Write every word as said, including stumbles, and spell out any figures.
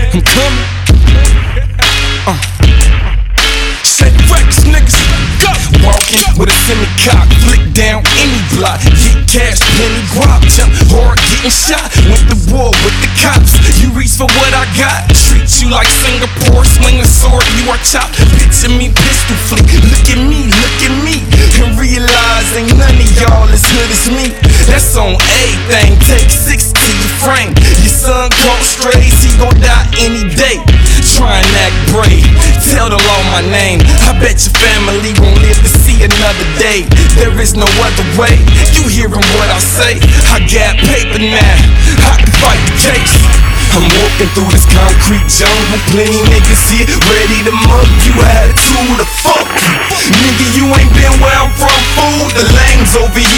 I'm coming. Uh. Set records, niggas. Go. Walking with a semi-cock, flick down any block. Get cash, plenty guap, jump hard, getting shot. Went to war with the cops. You reach for what I got. Treat you like Singapore, swing a sword, you are chopped. Picture me, pistol flick. Look at me, look at me, and realize ain't none of y'all as good as me. That's on everything. Take six to your frame. Your son caught strays, he gon' die any day. Try and act brave, tell the law my name. I bet your family won't live to see another day. There is no other way. You hearing what I say? I got paper now, I can fight the case. I'm walking through this concrete jungle, plenty niggas here ready to mug you. Attitude to fuck you, nigga. You ain't been where I'm from, fool. The lanes over here